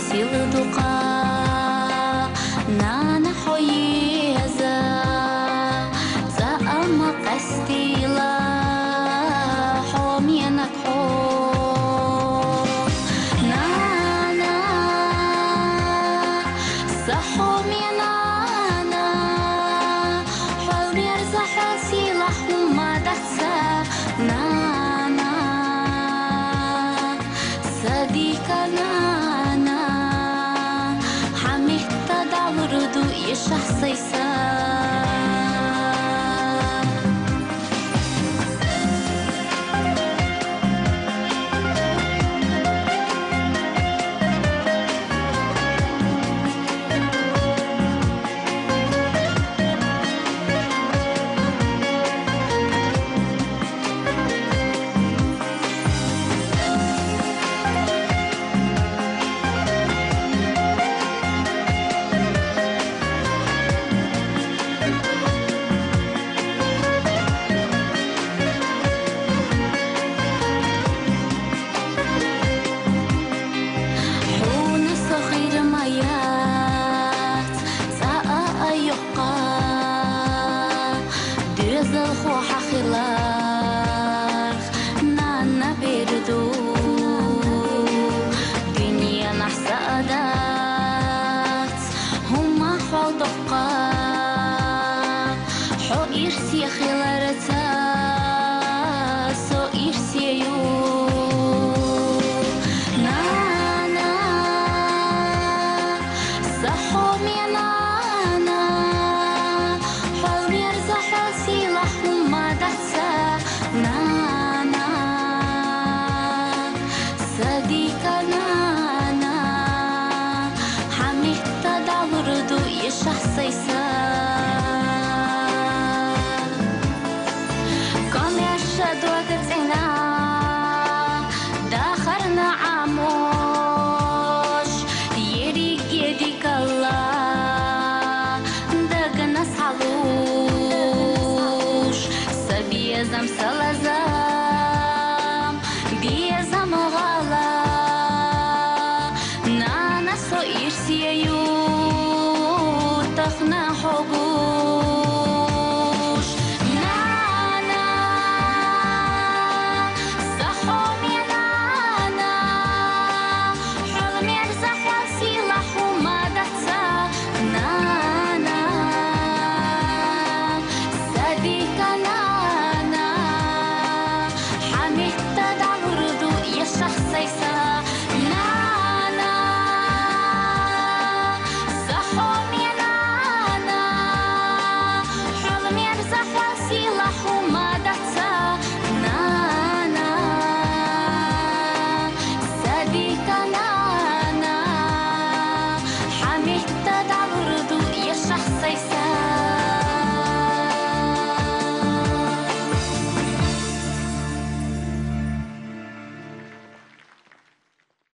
Силдука нана хоиза за ама кастила хомиена хо нана сахомиена на холмер за хасила хума датса нана صديقنا شخصي خلاص نانا بردو دنيا نحسادات هما حول دقا حو إرسي خلارتا سو إرسي يو نانا صحو مينانا حول ميرزا حاسي لحم نانا صديقنا حميت تدعو ردو يشخصي